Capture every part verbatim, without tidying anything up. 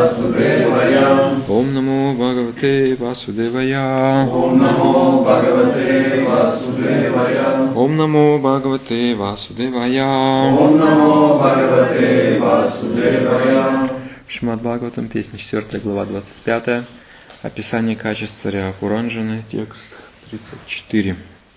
Vasudevaya. Om Namo Bhagavate Vasudevaya. Om Namo Bhagavate Vasudevaya. Om Namo Bhagavate Vasudevaya. Om Namo Bhagavate Vasудевая. Шримад Бхагаватам, песня четвёртая, глава двадцать пятая. Описание качеств царя Пуранджаны, текст тридцать четыре.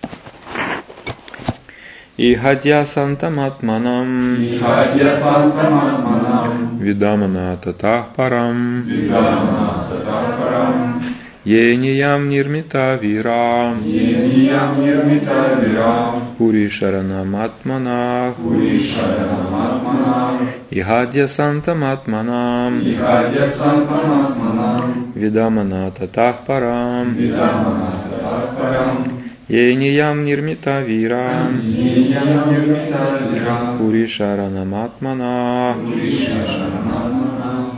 Ихадья сантаматманам Ихадья сантаматманам видамана татах парам видамана татах парам еньям нирмита вирам еньям нирмита вирам пури шаранаматманах пури шаранаматманах Ихадья сантаматманам Ихадья сантаматманам видамана татах парам видамана татах парам еньям нирмита вирам еньям нирмита вирам пури шаранаматманах. пури шаранаматманах.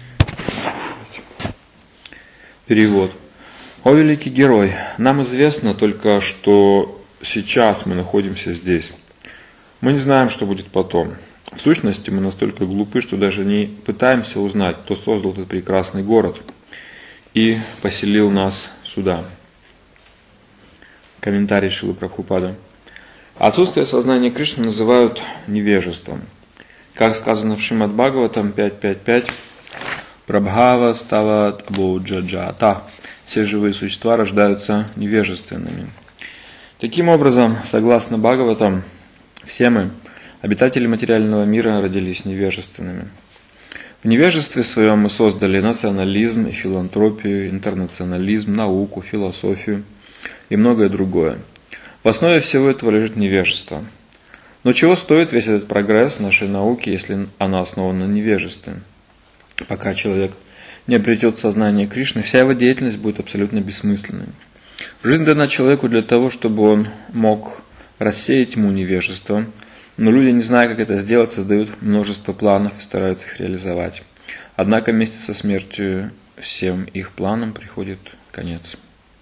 Перевод. О великий герой, нам известно только, что сейчас мы находимся здесь. Мы не знаем, что будет потом. В сущности, мы настолько глупы, что даже не пытаемся узнать, кто создал этот прекрасный город и поселил нас сюда. Комментарий Шрилы Прабхупады. Отсутствие сознания Кришны называют невежеством. Как сказано в Шримад Бхагаватам пять пять пять, Прабхава стала абоджаджата. Все живые существа рождаются невежественными. Таким образом, согласно Бхагаватам, все мы, обитатели материального мира, родились невежественными. В невежестве своем мы создали национализм и филантропию, интернационализм, науку, философию и многое другое. В основе всего этого лежит невежество. Но чего стоит весь этот прогресс нашей науки, если она основана на невежестве? Пока человек не обретет сознание Кришны, вся его деятельность будет абсолютно бессмысленной. Жизнь дана человеку для того, чтобы он мог рассеять тьму невежества, но люди, не зная, как это сделать, создают множество планов и стараются их реализовать. Однако вместе со смертью всем их планам приходит конец.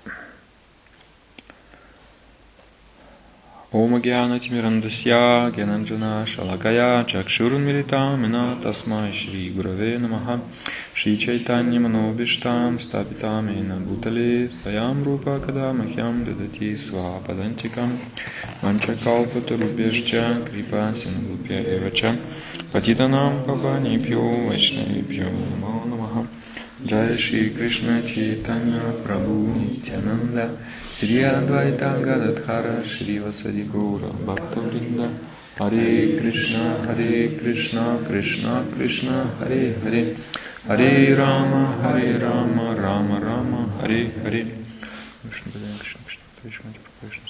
Om Gyanatimirandasya Gyananjana Shalakaya Chakshurunmilitam Mena Tasmai Shri Gurave Namaha Shri Chaitanya Manobishtam Stapitam Ena Bhutale Svayam Rupa Kadamahyam Dadati Svapadantikam Manchakalpatarubhyascha Kripa Sindhubhya Evacha Patitanam Pavanibhyo Vaishnavibhyo Namo Namaha Jai Shri Krishna Chaitanya Prabhu Nityananda Shri Advaita Gadadhara Shri Vasadi Gaura Bhakta-vrinda Hare Krishna Hare Krishna Krishna Krishna Hare Hare Hare Rama Hare Rama Rama Rama Hare Hare Krishna Krishna Krishna Krishna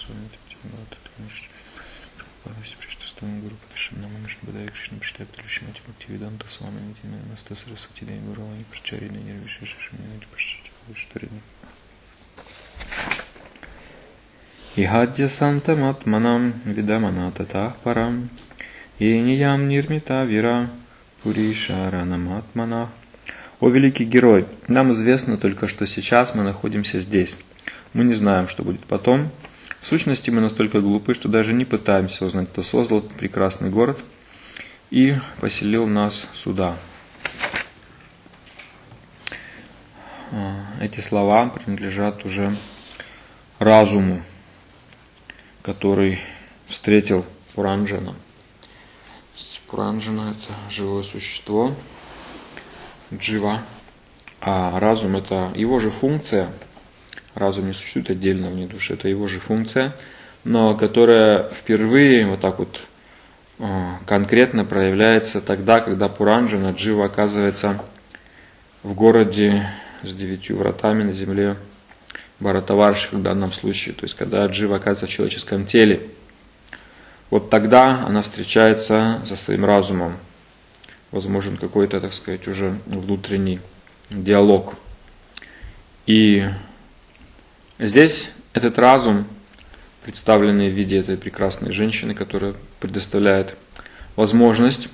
Стан Гуру Падишам Нама Вишну Бадай Кришна Пиштаб Талишимати Бхактивиданта Свами Нитина Наста Сарасвати Дей Гуравани Прачарина Нирвиши Шишмини Пашчати Виштарина. Ихадья Сантаматманам Видамана Татах Парам Еньям Нирмита Вира Пуриша Ранаматмана. О великий герой, нам известно только, что сейчас мы находимся здесь. Мы не знаем, что будет потом. В сущности, мы настолько глупы, что даже не пытаемся узнать, кто создал этот прекрасный город и поселил нас сюда. Эти слова принадлежат уже разуму, который встретил Пуранджана. Пуранджана – это живое существо, джива, а разум – это его же функция. Разум не существует отдельно вне души, это его же функция, но которая впервые вот так вот конкретно проявляется тогда, когда Пуранджана, джива, оказывается в городе с девятью вратами на земле Бхаратаварши в данном случае, то есть когда джива оказывается в человеческом теле. Вот тогда она встречается со своим разумом. Возможен какой-то, так сказать, уже внутренний диалог. И здесь этот разум, представленный в виде этой прекрасной женщины, которая предоставляет возможность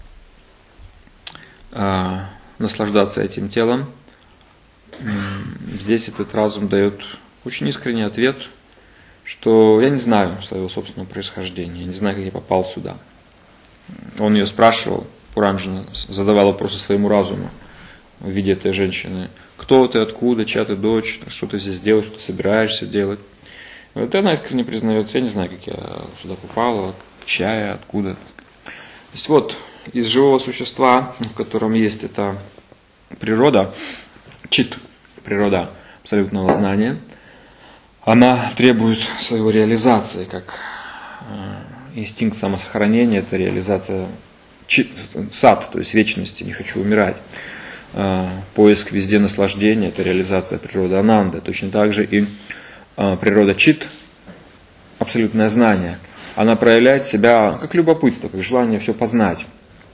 э, наслаждаться этим телом, здесь этот разум дает очень искренний ответ, что я не знаю своего собственного происхождения, я не знаю, как я попал сюда. Он ее спрашивал, Пуранджана задавал вопросы своему разуму. в виде этой женщины. Кто ты, откуда, чья ты дочь, что ты здесь делаешь, что ты собираешься делать. Вот она искренне признается, я не знаю, как я сюда попала, чья я, откуда. То есть вот, из живого существа, в котором есть эта природа, чит, природа абсолютного знания, она требует своей реализации, как инстинкт самосохранения, это реализация чит, сад, то есть вечности, не хочу умирать. Поиск везде наслаждения, это реализация природы ананды. Точно так же и природа чит, абсолютное знание, она проявляет себя как любопытство, как желание все познать.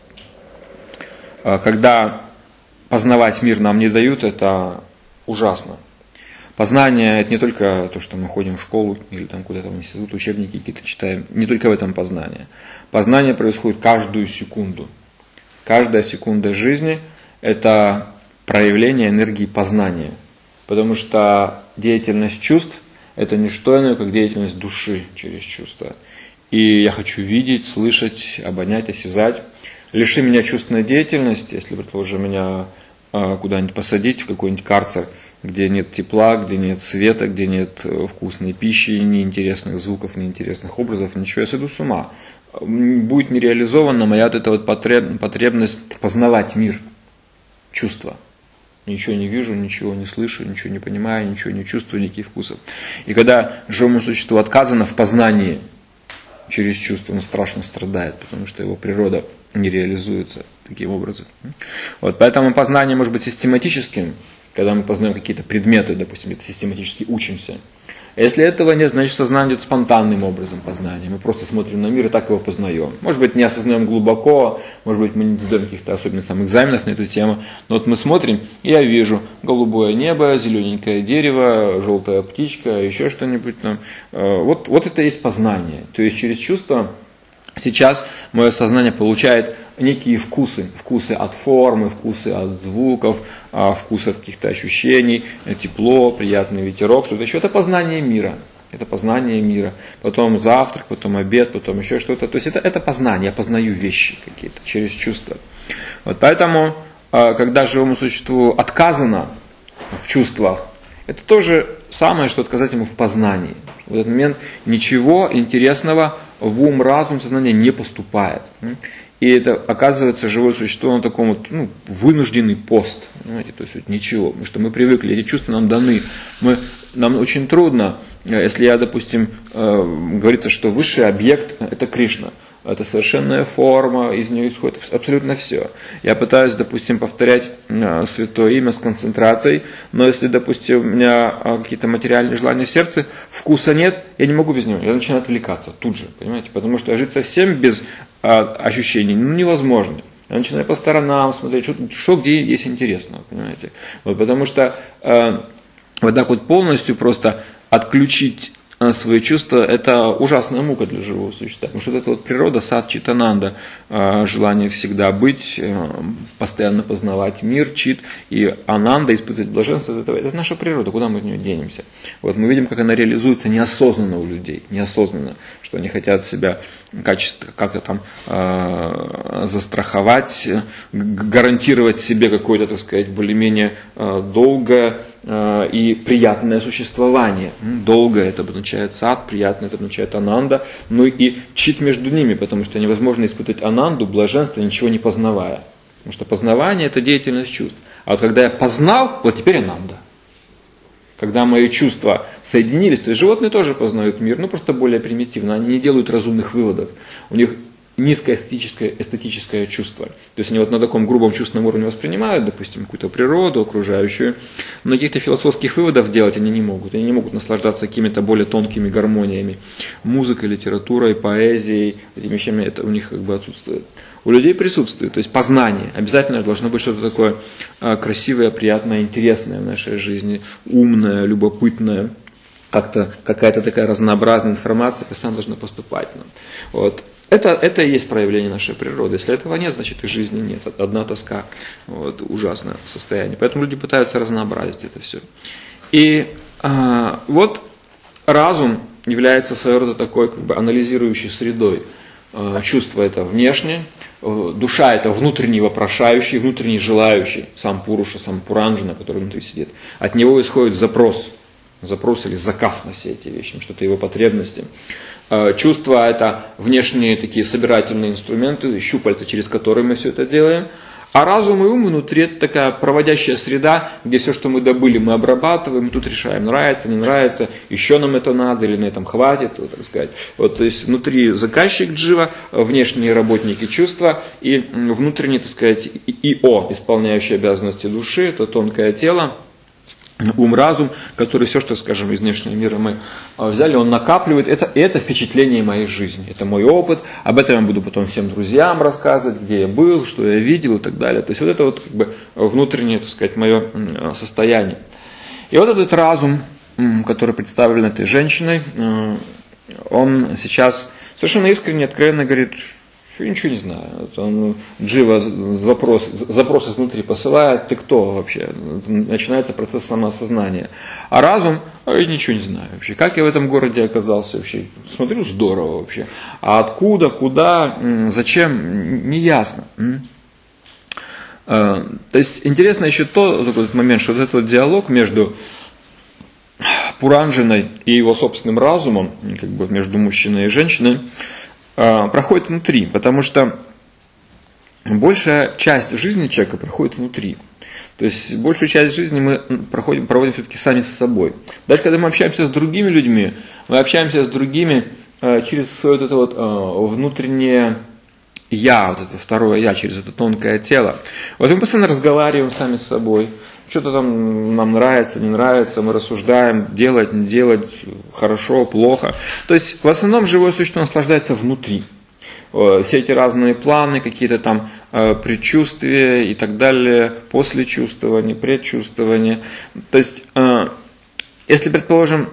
Когда познавать мир нам не дают, это ужасно. Познание – это не только то, что мы ходим в школу или там куда-то в институт, учебники какие-то читаем. Не только в этом познание. Познание происходит каждую секунду. Каждая секунда жизни – это проявление энергии познания. Потому что деятельность чувств – это не что иное, как деятельность души через чувства. И я хочу видеть, слышать, обонять, осязать. Лиши меня чувственной деятельности, если, предположим, меня куда-нибудь посадить, в какой-нибудь карцер, где нет тепла, где нет света, где нет вкусной пищи, неинтересных звуков, неинтересных образов, ничего, я сойду с ума. Будет нереализована моя вот эта вот потребность познавать мир, чувства. Ничего не вижу, ничего не слышу, ничего не понимаю, ничего не чувствую, никаких вкусов. И когда живому существу отказано в познании через чувство, он страшно страдает, потому что его природа не реализуется таким образом. Вот, поэтому познание может быть систематическим, когда мы познаем какие-то предметы, допустим, это систематически учимся. А если этого нет, значит сознание идет спонтанным образом познания. Мы просто смотрим на мир и так его познаем. Может быть, не осознаем глубоко, может быть, мы не делаем каких-то особенных там экзаменов на эту тему, но вот мы смотрим, и я вижу голубое небо, зелененькое дерево, желтая птичка, еще что-нибудь там. Вот, вот это и есть познание. То есть через чувство сейчас мое сознание получает некие вкусы, вкусы от формы, вкусы от звуков, вкусы от каких-то ощущений, тепло, приятный ветерок, что-то еще. Это познание мира. Это познание мира. Потом завтрак, потом обед, потом еще что-то. То есть это, это познание, я познаю вещи какие-то через чувства. Вот поэтому, когда живому существу отказано в чувствах, это то же самое, что отказать ему в познании. В этот момент ничего интересного в ум, разум, сознание не поступает. И это, оказывается, живое существо на таком вот, ну, вынужденный пост. Понимаете? То есть вот ничего, потому что мы привыкли, эти чувства нам даны. Мы, нам очень трудно, если я, допустим, э, говорится, что высший объект – это Кришна. Это совершенная форма, из нее исходит абсолютно все. Я пытаюсь, допустим, повторять святое имя с концентрацией, но если, допустим, у меня какие-то материальные желания в сердце, вкуса нет, я не могу без него, я начинаю отвлекаться тут же, понимаете, потому что жить совсем без ощущений ну, невозможно. Я начинаю по сторонам смотреть, что, что где есть интересного, понимаете. Вот, потому что э, вот так вот полностью просто отключить свои чувства, это ужасная мука для живого существа. Потому что это вот природа, сад читананда, желание всегда быть, постоянно познавать мир, чит, и ананда, испытывать блаженство, это, это наша природа, куда мы от нее денемся. Вот мы видим, как она реализуется неосознанно у людей, неосознанно, что они хотят себя качественно как-то там э, застраховать, гарантировать себе какое-то, так сказать, более-менее э, долгое э, и приятное существование. Долгое это означает сад, приятно это означает ананда, ну и чит между ними, потому что невозможно испытывать ананду, блаженство, ничего не познавая. Потому что познавание это деятельность чувств. А вот когда я познал, вот теперь ананда. Когда мои чувства соединились, то есть животные тоже познают мир, но просто более примитивно, они не делают разумных выводов. У них низкое эстетическое, эстетическое чувство. То есть они вот на таком грубом чувственном уровне воспринимают, допустим, какую-то природу окружающую, но каких-то философских выводов делать они не могут. Они не могут наслаждаться какими-то более тонкими гармониями. Музыкой, литературой, поэзией, этими вещами это у них как бы отсутствует. У людей присутствует, то есть познание. Обязательно должно быть что-то такое красивое, приятное, интересное в нашей жизни, умное, любопытное. Как-то какая-то такая разнообразная информация постоянно должна поступать нам. Вот. Это, это и есть проявление нашей природы. Если этого нет, значит и жизни нет. Одна тоска. Вот, ужасное состояние. Поэтому люди пытаются разнообразить это все. И а, вот разум является своего рода такой как бы анализирующей средой. чувство это внешнее, душа это внутренний вопрошающий, внутренний желающий, сам Пуруша, сам Пуранджана, который внутри сидит. От него исходит запрос, запрос или заказ на все эти вещи, что-то его потребности. Чувства это внешние такие собирательные инструменты, щупальца, через которые мы все это делаем. А разум и ум внутри это такая проводящая среда, где все, что мы добыли, мы обрабатываем, тут решаем, нравится, не нравится, еще нам это надо или на этом хватит, вот, так сказать. Вот, то есть внутри заказчик джива, внешние работники чувства и внутренний, так сказать, ИО, исполняющий обязанности души, это тонкое тело. Ум, разум, который все, что, скажем, из внешнего мира мы взяли, он накапливает. Это, это впечатление моей жизни, это мой опыт. Об этом я буду потом всем друзьям рассказывать, где я был, что я видел и так далее. То есть вот это вот как бы внутреннее, так сказать, мое состояние. И вот этот разум, который представлен этой женщиной, он сейчас совершенно искренне, откровенно говорит: я ничего не знаю. Он джива запрос, запрос изнутри посылает, ты кто вообще? Начинается процесс самоосознания. А разум, а я ничего не знаю вообще. Как я в этом городе оказался вообще? Смотрю, здорово вообще. А откуда, куда, зачем, не ясно. То есть интересно еще то, такой момент, что вот этот вот диалог между Пуранджаной и его собственным разумом, как бы между мужчиной и женщиной, проходит внутри, потому что большая часть жизни человека проходит внутри. То есть большую часть жизни мы проходим, проводим все-таки сами с собой. Даже когда мы общаемся с другими людьми, мы общаемся с другими через свое вот это вот внутреннее я, вот это второе я, через это тонкое тело. Вот мы постоянно разговариваем сами с собой. Что-то там нам нравится, не нравится, мы рассуждаем, делать, не делать, хорошо, плохо. То есть в основном живое существо наслаждается внутри. Все эти разные планы, какие-то там предчувствия и так далее, послечувствования, предчувствования. То есть, если, предположим,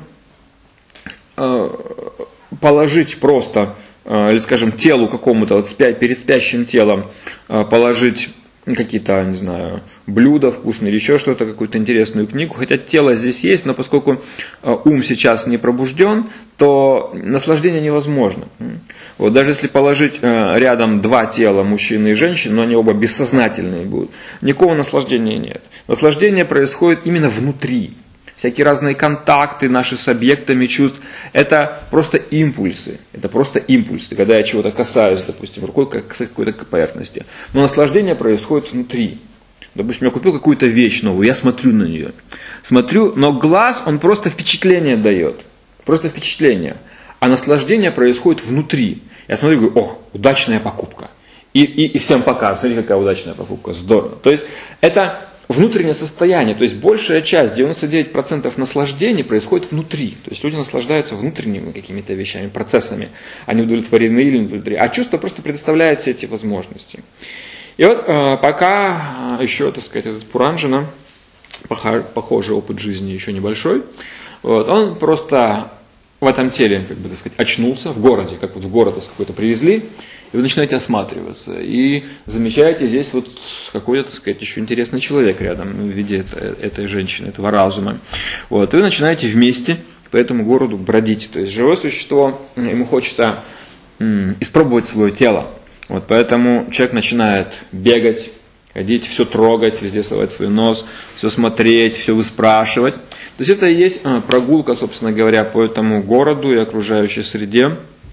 положить просто, или, скажем, телу какому-то, вот перед спящим телом положить какие-то, не знаю, блюда вкусные или еще что-то, какую-то интересную книгу. Хотя тело здесь есть, но поскольку ум сейчас не пробужден, то наслаждение невозможно. Вот даже если положить рядом два тела, мужчины и женщины, но они оба бессознательные будут, никакого наслаждения нет. Наслаждение происходит именно внутри. Всякие разные контакты наши с объектами чувств, это просто импульсы. Это просто импульсы, когда я чего-то касаюсь, допустим, рукой касаюсь какой-то поверхности. Но наслаждение происходит внутри. Допустим, я купил какую-то вещь новую, я смотрю на нее. Смотрю, но глаз, он просто впечатление дает. Просто впечатление. А наслаждение происходит внутри. Я смотрю и говорю: о, удачная покупка. И, и, и всем показываю: смотри, какая удачная покупка, здорово. То есть это внутреннее состояние, то есть большая часть, девяносто девять процентов наслаждений происходит внутри. То есть люди наслаждаются внутренними какими-то вещами, процессами. Они удовлетворены или не удовлетворены. А чувство просто предоставляет все эти возможности. И вот пока еще, так сказать, этот Пуранджана, похожий опыт жизни еще небольшой, вот, он просто в этом теле, как бы, так сказать, очнулся в городе, как вот в город вас какой-то привезли, и вы начинаете осматриваться, и замечаете здесь вот какой-то, так сказать, еще интересный человек рядом в виде этой женщины, этого разума. Вот, и вы начинаете вместе по этому городу бродить. То есть живое существо, ему хочется м, испробовать свое тело. Вот, поэтому человек начинает бегать, ходить, все трогать, везде совать свой нос, все смотреть, все выспрашивать. То есть это и есть прогулка, собственно говоря, по этому городу и окружающей среде.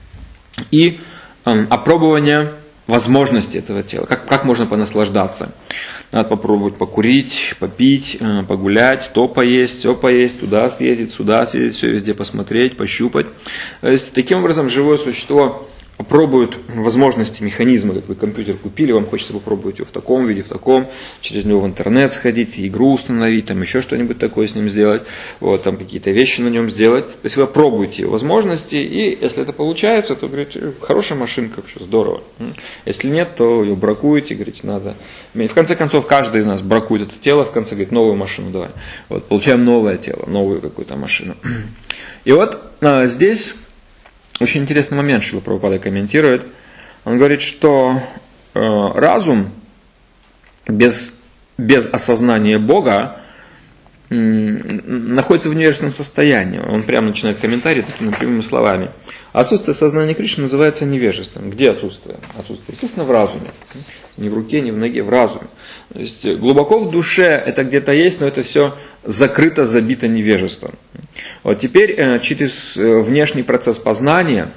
И опробование возможностей этого тела. Как, как можно понаслаждаться. Надо попробовать покурить, попить, погулять, то поесть, все поесть, туда съездить, сюда съездить, все везде посмотреть, пощупать. То есть таким образом живое существо пробуют возможности, механизмы, как вы компьютер купили, вам хочется попробовать его в таком виде, в таком, через него в интернет сходить, игру установить, там еще что-нибудь такое с ним сделать, вот, там какие-то вещи на нем сделать. То есть вы пробуете возможности, и если это получается, то говорите: хорошая машинка, вообще здорово. Если нет, то ее бракуете, говорите, надо. В конце концов, каждый из нас бракует это тело, в конце говорит: новую машину давай. Вот, получаем новое тело, новую какую-то машину. И вот а, здесь очень интересный момент, что Прабхупада комментирует. Он говорит, что э, разум без, без осознания Бога находится в невежественном состоянии. Он прямо начинает комментарий такими прямыми словами. Отсутствие сознания Кришны называется невежеством. Где отсутствие? Отсутствие, естественно, в разуме. Не в руке, не в ноге, в разуме. То есть глубоко в душе это где-то есть, но это все закрыто, забито невежеством. Вот теперь через внешний процесс познания,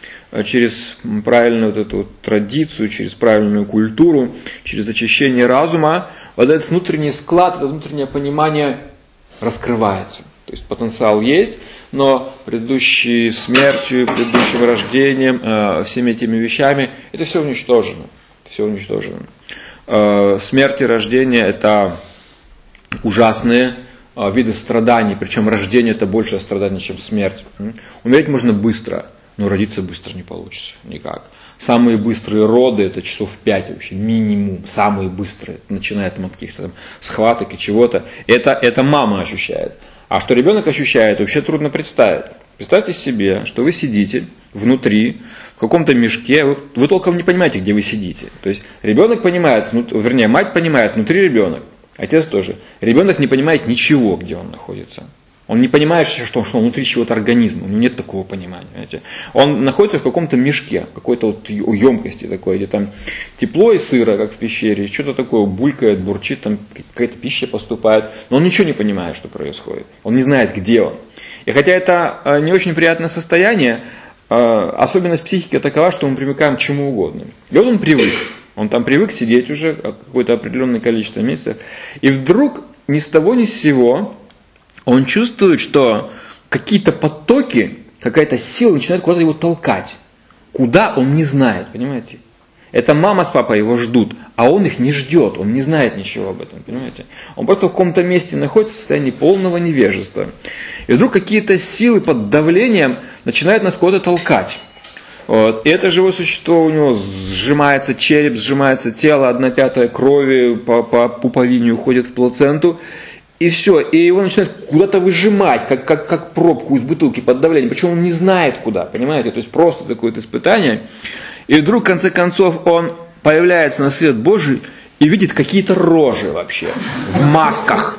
через правильную вот эту традицию, через правильную культуру, через очищение разума, вот этот внутренний склад, это внутреннее понимание раскрывается. То есть потенциал есть, но предыдущей смертью, предыдущим рождением, э, всеми этими вещами, это все уничтожено. Все уничтожено. Э, смерть и рождение это ужасные э, виды страданий, причем рождение это большее страдание, чем смерть. Умереть можно быстро, но родиться быстро не получится никак. Самые быстрые роды это часов пять вообще, минимум, самые быстрые, начиная там, от каких-то там схваток и чего-то. Это, это мама ощущает. А что ребенок ощущает, вообще трудно представить. Представьте себе, что вы сидите внутри, в каком-то мешке, вы, вы толком не понимаете, где вы сидите. То есть ребенок понимает, вернее, мать понимает, внутри ребенок, отец тоже. Ребенок не понимает ничего, где он находится. Он не понимает, что, что он внутри чего-то организма, у него нет такого понимания. Понимаете? Он находится в каком-то мешке, какой-то вот емкости такой, где там тепло и сыро, как в пещере, что-то такое булькает, бурчит, там какая-то пища поступает, но он ничего не понимает, что происходит. Он не знает, где он. И хотя это не очень приятное состояние, особенность психики такова, что мы примыкаем к чему угодно. И вот он привык, он там привык сидеть уже какое-то определенное количество месяцев, и вдруг ни с того ни с сего он чувствует, что какие-то потоки, какая-то сила начинает куда-то его толкать. Куда, он не знает, понимаете? Это мама с папой его ждут, а он их не ждет, он не знает ничего об этом, понимаете? Он просто в каком-то месте находится в состоянии полного невежества. И вдруг какие-то силы под давлением начинают нас куда-то толкать. Вот. И это живое существо, у него сжимается череп, сжимается тело, одна пятая крови по, по пуповине уходит в плаценту. И все, и его начинают куда-то выжимать, как, как, как пробку из бутылки под давлением. Причем он не знает куда, понимаете? То есть просто такое испытание. И вдруг, в конце концов, он появляется на свет Божий и видит какие-то рожи вообще. В масках.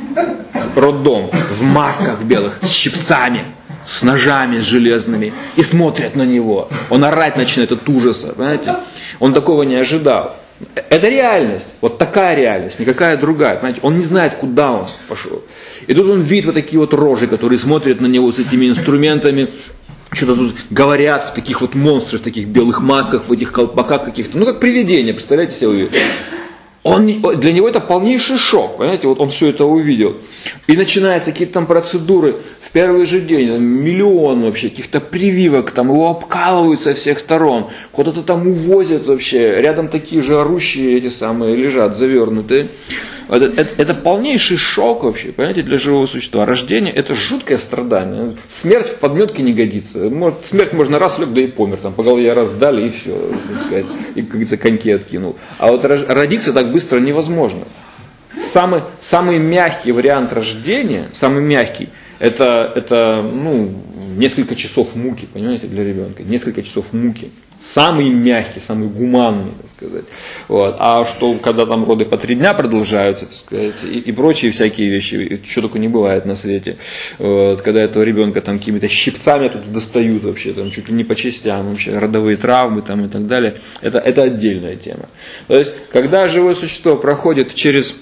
Роддом. В масках белых. С щипцами. С ножами с железными. И смотрят на него. Он орать начинает от ужаса, понимаете? Он такого не ожидал. Это реальность, вот такая реальность, никакая другая, понимаете? Он не знает, куда он пошел. И тут он видит вот такие вот рожи, которые смотрят на него с этими инструментами, что-то тут говорят в таких вот монстрах, в таких белых масках, в этих колпаках каких-то, ну как привидение, представляете себе? Он, для него это полнейший шок, понимаете, вот он все это увидел. И начинаются какие-то там процедуры, в первый же день, там, миллион вообще, каких-то прививок, там его обкалывают со всех сторон, куда-то там увозят вообще, рядом такие же орущие эти самые лежат, завернутые. Это, это, это полнейший шок вообще, понимаете, для живого существа. Рождение это жуткое страдание. Смерть в подметке не годится. Может, смерть можно раз лег, да и помер, там по голове раз дали и все, так сказать, и, как говорится, коньки откинул. А вот родиться так быстро невозможно. Самый, самый мягкий вариант рождения, самый мягкий, это, это ну, несколько часов муки, понимаете, для ребенка. Несколько часов муки. Самый мягкий, самый гуманный, так сказать. Вот. А что, когда там роды по три дня продолжаются, так сказать, и, и прочие всякие вещи, что только не бывает на свете. Вот. Когда этого ребенка там какими-то щипцами тут достают вообще, там, чуть ли не по частям, вообще, родовые травмы там, и так далее, это, это отдельная тема. То есть, когда живое существо проходит через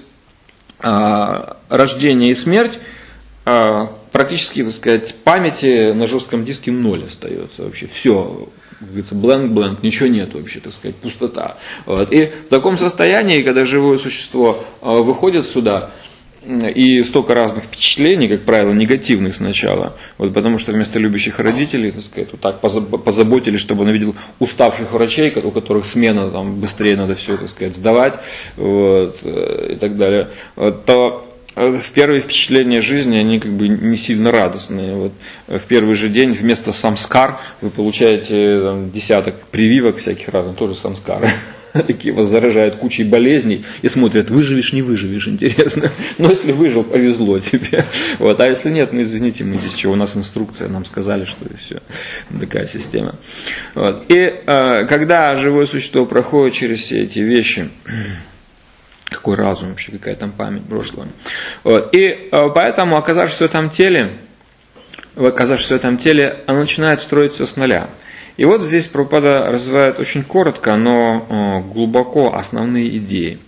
а, рождение и смерть, а, практически, так сказать, памяти на жестком диске ноль остается вообще. Все, как говорится, blank-blank, ничего нет вообще, так сказать, пустота. Вот. И в таком состоянии, когда живое существо выходит сюда, и столько разных впечатлений, как правило, негативных сначала, вот, потому что вместо любящих родителей, так сказать, вот так позаботились, чтобы он видел уставших врачей, у которых смена, там, быстрее надо все, так сказать, сдавать, вот, и так далее, вот, то в первые впечатления жизни, они как бы не сильно радостные. Вот в первый же день вместо самскар вы получаете там, десяток прививок всяких разных, тоже самскары. Такие вас заражают кучей болезней и смотрят, выживешь, не выживешь, интересно. Но если выжил, повезло тебе. Вот. А если нет, ну извините, мы здесь что, у нас инструкция, нам сказали, что и все. Такая система. Вот. И э, когда живое существо проходит через все эти вещи, Какой разум вообще, какая там память прошлого. Вот. И поэтому, оказавшись в этом теле, оказавшись в этом теле, оно начинает строить все с нуля. И вот здесь Прабхупада развивает очень коротко, но глубоко основные идеи,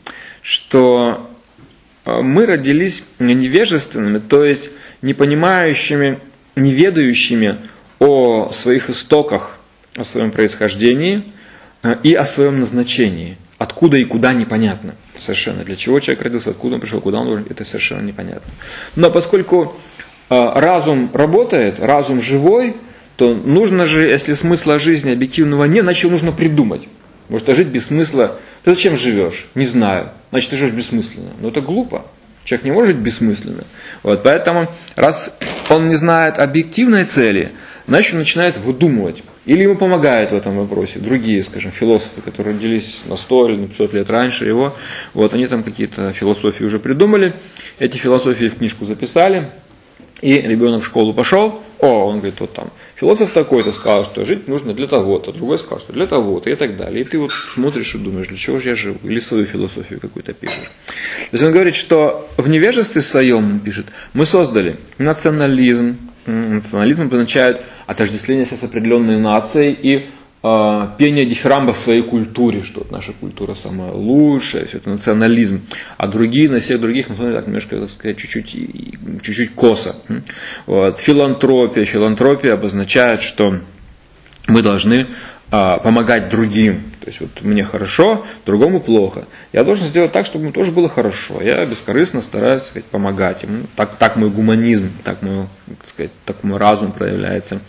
что мы родились невежественными, то есть не понимающими, не ведающими о своих истоках, о своем происхождении и о своем назначении. Откуда и куда непонятно. Совершенно. Для чего человек родился, откуда он пришел, куда он должен, это совершенно непонятно. Но поскольку разум работает, разум живой, то нужно же, если смысла жизни объективного нет, значит его нужно придумать. Может, а жить без смысла? Ты зачем живешь? Не знаю. Значит, ты живешь бессмысленно. Но это глупо. Человек не может жить бессмысленно. Вот, поэтому, раз он не знает объективной цели, значит, он начинает выдумывать. Или ему помогают в этом вопросе другие, скажем, философы, которые родились на сто или на пятьсот лет раньше его. Вот, они там какие-то философии уже придумали. Эти философии в книжку записали. И ребенок в школу пошел, о, он говорит, вот там, философ такой-то сказал, что жить нужно для того-то, другой сказал, что для того-то и так далее. И ты вот смотришь и думаешь, для чего же я живу, или свою философию какую-то пишешь. То есть он говорит, что в невежестве своем, он пишет, мы создали национализм. Национализм обозначает отождествление себя с определенной нацией и э, пение дифирамба в своей культуре, что вот наша культура самая лучшая, все это национализм, а другие, на всех других мы смотрим так немножко, так сказать, чуть-чуть, чуть-чуть косо. Вот. Филантропия. Филантропия обозначает, что мы должны э, помогать другим. То есть вот мне хорошо, другому плохо. Я должен сделать так, чтобы ему тоже было хорошо. Я бескорыстно стараюсь, так сказать, помогать ему. Так, так мой гуманизм, так мой, так сказать, так мой разум проявляется.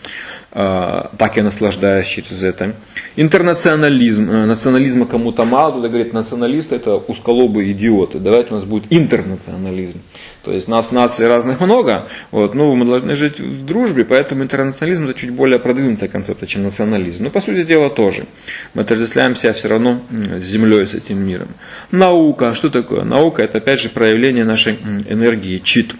Так я наслаждаюсь через это. Интернационализм. Национализма кому-то мало, туда говорит, националисты это узколобые идиоты. Давайте у нас будет интернационализм. То есть нас наций разных много, вот, но мы должны жить в дружбе, поэтому интернационализм это чуть более продвинутая концепция, чем национализм. Но по сути дела тоже. Мы отождествляем себя все равно с землей, с этим миром. Наука. Что такое? Наука это опять же проявление нашей энергии, чит.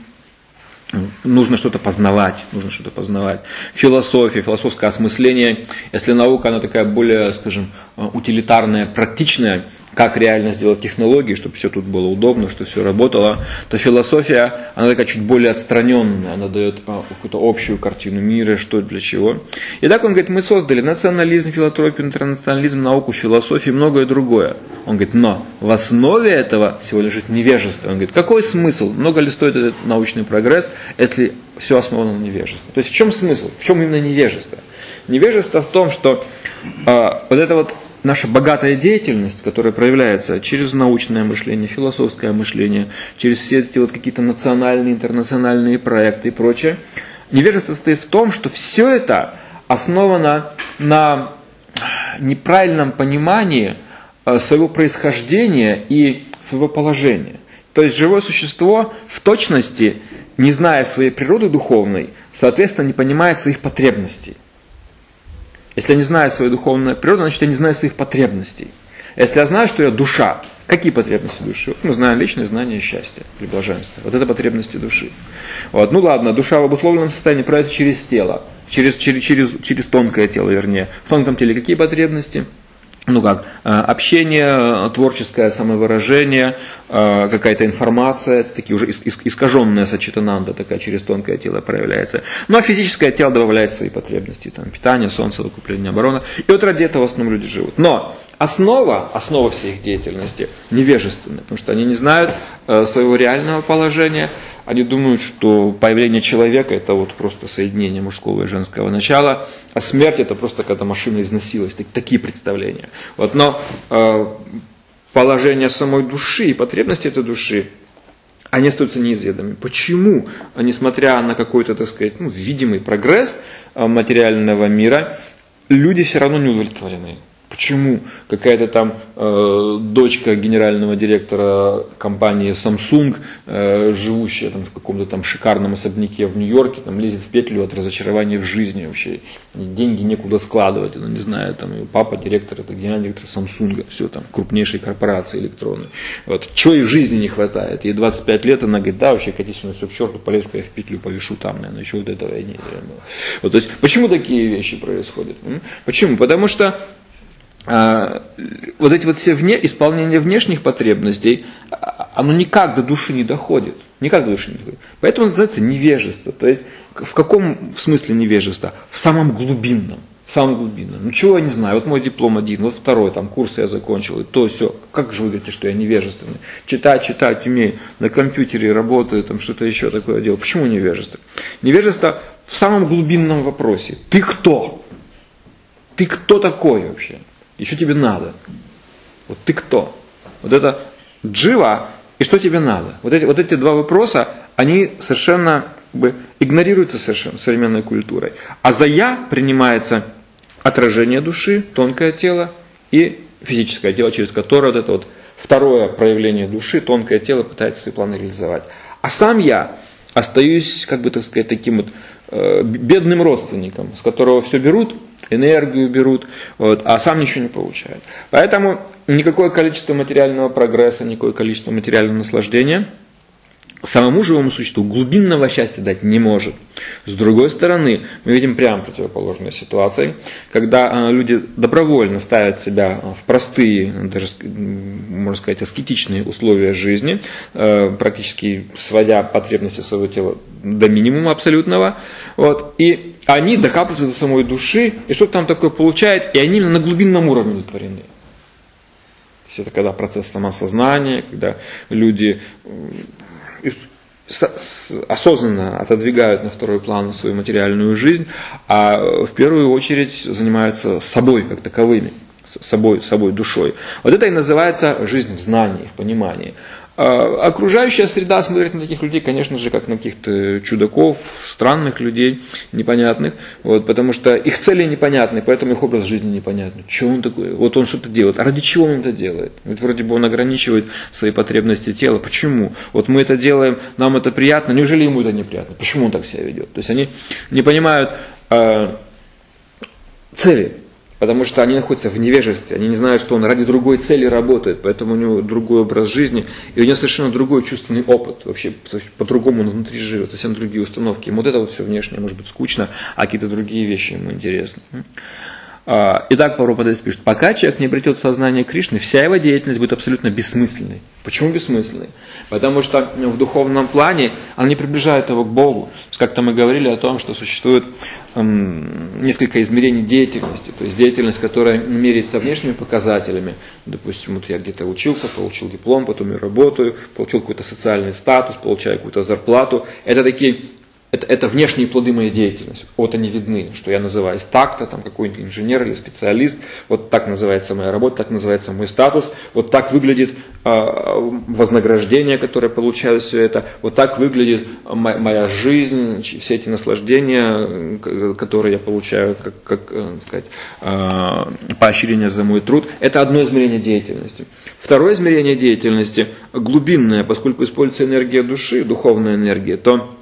Нужно что-то познавать, нужно что-то познавать. Философия, философское осмысление, если наука, она такая более, скажем, утилитарная, практичная, как реально сделать технологии, чтобы все тут было удобно, чтобы все работало, то философия, она такая чуть более отстраненная, она дает какую-то общую картину мира, что для чего. И так он говорит, мы создали национализм, филантропию, интернационализм, науку, философию и многое другое. Он говорит, но в основе этого всего лежит невежество. Он говорит, какой смысл, много ли стоит этот научный прогресс, если все основано на невежестве? То есть в чем смысл, в чем именно невежество? Невежество в том, что э, вот это вот наша богатая деятельность, которая проявляется через научное мышление, философское мышление, через все эти вот какие-то национальные, интернациональные проекты и прочее, невежество состоит в том, что все это основано на неправильном понимании своего происхождения и своего положения. То есть живое существо в точности, не зная своей природы духовной, соответственно, не понимает своих потребностей. Если я не знаю свою духовную природу, значит я не знаю своих потребностей. Если я знаю, что я душа, какие потребности души? Мы знаем личное знание счастья или блаженства. Вот это потребности души. Вот. Ну ладно, душа в обусловленном состоянии проявляется через тело, через, через, через, через тонкое тело, вернее. В тонком теле какие потребности? Ну как, общение, творческое самовыражение, какая-то информация, такие уже искаженная сачитананда, такая через тонкое тело проявляется. Ну а физическое тело добавляет свои потребности, там, питание, сон, совокупление, оборона. И вот ради этого в основном люди живут. Но основа, основа всей их деятельности невежественная, потому что они не знают своего реального положения. Они думают, что появление человека это вот просто соединение мужского и женского начала, а смерть это просто когда машина износилась. Такие представления. Вот, но э, положение самой души и потребности этой души, они остаются неизведанными. Почему, несмотря на какой-то, так сказать, ну, видимый прогресс материального мира, люди все равно не удовлетворены? Почему какая-то там э, дочка генерального директора компании Samsung, э, живущая там, в каком-то там шикарном особняке в Нью-Йорке, там, лезет в петлю от разочарования в жизни вообще. Деньги некуда складывать. Ну, не знаю, там, ее папа директор, это генеральный директор Samsung, все там, крупнейшей корпорации электронной. Вот. Чего ей в жизни не хватает? Ей двадцать пять лет, она говорит, да, вообще, катись все к черту, полезу-ка я в петлю, повешу там, наверное, еще вот этого я не делаю. Вот, то есть, почему такие вещи происходят? Почему? Потому что а, вот эти вот все вне, исполнения внешних потребностей, оно никак до души не доходит. Никак до души не доходит. Поэтому это называется невежество. То есть, в каком смысле невежество? В самом глубинном. В самом глубинном. Ну чего я не знаю, вот мой диплом один, вот второй, там курс я закончил, и то, все. Как же вы говорите, что я невежественный? Читать, читать умею, на компьютере работаю, там что-то еще такое делаю. Почему невежество? Невежество в самом глубинном вопросе. Ты кто? Ты кто такой вообще? И что тебе надо? Вот ты кто? Вот это джива, и что тебе надо? Вот эти, вот эти два вопроса, они совершенно как бы, игнорируются совершенно современной культурой. А за я принимается отражение души, тонкое тело, и физическое тело, через которое вот это вот второе проявление души, тонкое тело пытается свои планы реализовать. А сам я остаюсь, как бы так сказать, таким вот э, бедным родственником, с которого все берут, энергию берут, вот, а сам ничего не получает. Поэтому никакое количество материального прогресса, никакое количество материального наслаждения самому живому существу глубинного счастья дать не может. С другой стороны, мы видим прямо противоположные ситуации, когда люди добровольно ставят себя в простые, даже, можно сказать, аскетичные условия жизни, практически сводя потребности своего тела до минимума абсолютного, вот, и они докапываются до самой души, и что-то там такое получают, и они на глубинном уровне удовлетворены. То есть это когда процесс самосознания, когда люди осознанно отодвигают на второй план свою материальную жизнь, а в первую очередь занимаются собой как таковыми, собой, собой душой. Вот это и называется жизнь в знании, в понимании. А окружающая среда смотрит на таких людей, конечно же, как на каких-то чудаков, странных людей, непонятных, вот, потому что их цели непонятны, поэтому их образ жизни непонятный. Что он такой? Вот он что-то делает. А ради чего он это делает? Ведь вроде бы он ограничивает свои потребности тела. Почему? Вот мы это делаем, нам это приятно, неужели ему это неприятно? Почему он так себя ведет? То есть они не понимают э, цели. Потому что они находятся в невежестве, они не знают, что он ради другой цели работает, поэтому у него другой образ жизни, и у него совершенно другой чувственный опыт, вообще по-другому он внутри живет, совсем другие установки. Ему вот это вот все внешнее может быть скучно, а какие-то другие вещи ему интересны. Итак, Прабхупада пишет, пока человек не обретет сознание Кришны, вся его деятельность будет абсолютно бессмысленной. Почему бессмысленной? Потому что в духовном плане он не приближает его к Богу. Как-то мы говорили о том, что существует эм, несколько измерений деятельности. То есть деятельность, которая меряется внешними показателями. Допустим, вот я где-то учился, получил диплом, потом я работаю, получил какой-то социальный статус, получаю какую-то зарплату. Это такие... Это, это внешние плоды моей деятельности. Вот они видны, что я называюсь так-то, там какой-нибудь инженер или специалист. Вот так называется моя работа, так называется мой статус. Вот так выглядит э, вознаграждение, которое получаю все это. Вот так выглядит моя, моя жизнь, все эти наслаждения, которые я получаю, как, как э, сказать, э, поощрение за мой труд. Это одно измерение деятельности. Второе измерение деятельности глубинное, поскольку используется энергия души, духовная энергия, то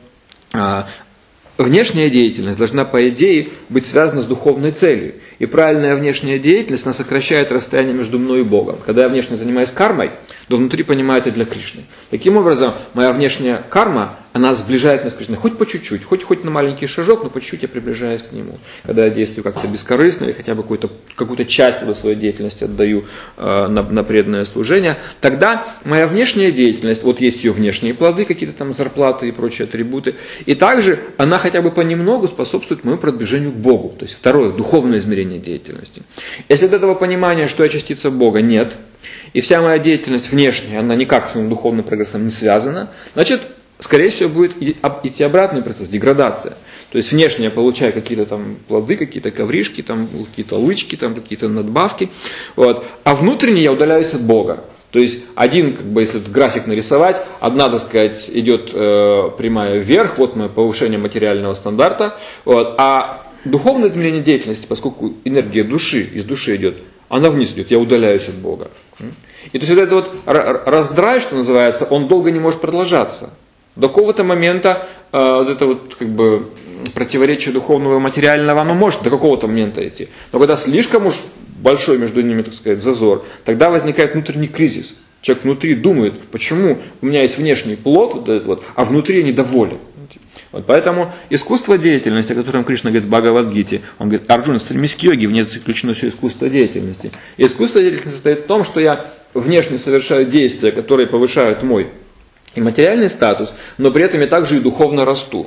внешняя деятельность должна, по идее, быть связана с духовной целью. И правильная внешняя деятельность, она сокращает расстояние между мной и Богом. Когда я внешне занимаюсь кармой, то внутри понимаю это для Кришны. Таким образом, моя внешняя карма, она сближает нас с Кришной. Хоть по чуть-чуть, хоть, хоть на маленький шажок, но по чуть-чуть я приближаюсь к Нему. Когда я действую как-то бескорыстно, или хотя бы какую-то, какую-то часть своей деятельности отдаю э, на, на преданное служение, тогда моя внешняя деятельность, вот есть ее внешние плоды, какие-то там зарплаты и прочие атрибуты, и также она хотя бы понемногу способствует моему продвижению к Богу. То есть второе, духовное измерение деятельности. Если от этого понимания, что я частица Бога, нет, и вся моя деятельность внешняя, она никак с моим духовным прогрессом не связана, значит, скорее всего, будет идти обратный процесс, деградация. То есть внешне я получаю какие-то там плоды, какие-то ковришки, там, какие-то лычки, там, какие-то надбавки, вот, а внутренне я удаляюсь от Бога. То есть один, как бы, если этот график нарисовать, одна, так сказать, идет э, прямая вверх, вот мое повышение материального стандарта, вот, а духовное измерение деятельности, поскольку энергия души, из души идет, она вниз идет, я удаляюсь от Бога. И то есть вот этот вот раздрай, что называется, он долго не может продолжаться. До какого-то момента э, вот это вот как бы противоречие духовного и материального, оно может до какого-то момента идти. Но когда слишком уж большой между ними, так сказать, зазор, тогда возникает внутренний кризис. Человек внутри думает, почему у меня есть внешний плод, вот этот вот, а внутри я недоволен. пути. Вот поэтому искусство деятельности, о котором Кришна говорит в Бхагавад-гите, он говорит: Арджуна, стремись к йоге, в ней заключено все искусство деятельности. И искусство деятельности состоит в том, что я внешне совершаю действия, которые повышают мой и материальный статус, но при этом я также и духовно расту.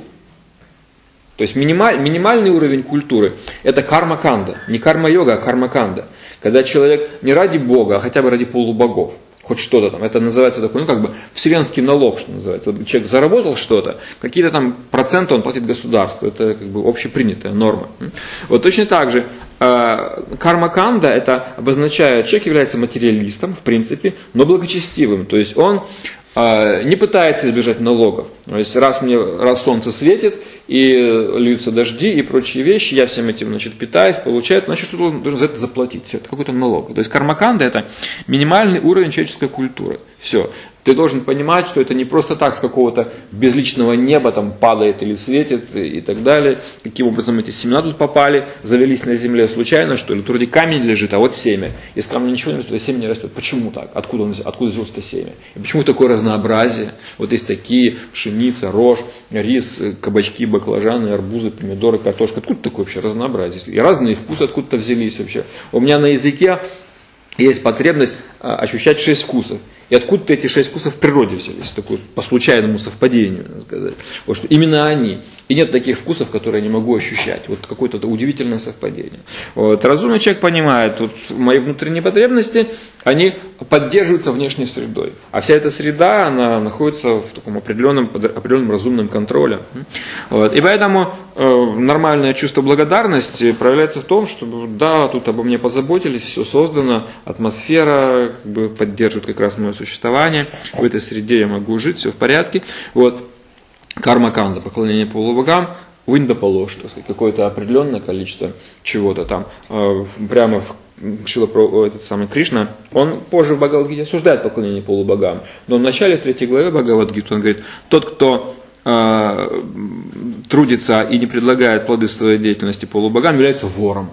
То есть минималь, минимальный уровень культуры – это карма-канда. Не карма-йога, а карма-канда. Когда человек не ради Бога, а хотя бы ради полубогов, хоть что-то там, это называется такой, ну как бы вселенский налог, что называется. Вот человек заработал что-то, какие-то там проценты он платит государству, это как бы общепринятая норма. Вот точно так же э, карма-канда, это обозначает, человек является материалистом, в принципе, но благочестивым. То есть он э, не пытается избежать налогов. То есть раз, мне, раз солнце светит, и льются дожди и прочие вещи, я всем этим, значит, питаюсь, получаю, значит, что он должен за это заплатить. Все, это какой-то налог. То есть карма-канда – это минимальный уровень человеческой культуры. Все. Ты должен понимать, что это не просто так с какого-то безличного неба там падает или светит и так далее. Каким образом эти семена тут попали, завелись на земле случайно, что ли? Тут вроде камень лежит, а вот семя. Из камня ничего не растет, а семя не растет. Почему так? Откуда, он, откуда взялось это семя? И почему такое разнообразие? Вот есть такие: пшеница, рожь, рис, кабачки, баклажаны, арбузы, помидоры, картошка. Откуда такое вообще разнообразие? И разные вкусы откуда-то взялись вообще. У меня на языке есть потребность а, ощущать шесть вкусов. И откуда-то эти шесть вкусов в природе взялись, такое, по случайному совпадению, надо сказать. Вот что именно они. И нет таких вкусов, которые я не могу ощущать. Вот какое-то удивительное совпадение. Вот. Разумный человек понимает, вот мои внутренние потребности, они поддерживаются внешней средой. А вся эта среда, она находится в таком определенном, определенном разумном контроле. Вот. И поэтому э, нормальное чувство благодарности проявляется в том, что да, тут обо мне позаботились, все создано, атмосфера как бы поддерживает как раз мое существование, в этой среде я могу жить, все в порядке. Вот. Карма-канда, поклонение полубогам, виндополож, так сказать, какое-то определенное количество чего-то там. Прямо в Шила, этот самый Кришна, он позже в Бхагавад-гите осуждает поклонение полубогам. Но в начале, в третьей главе Бхагавад-гиты он говорит: тот, кто э, трудится и не предлагает плоды своей деятельности полубогам, является вором.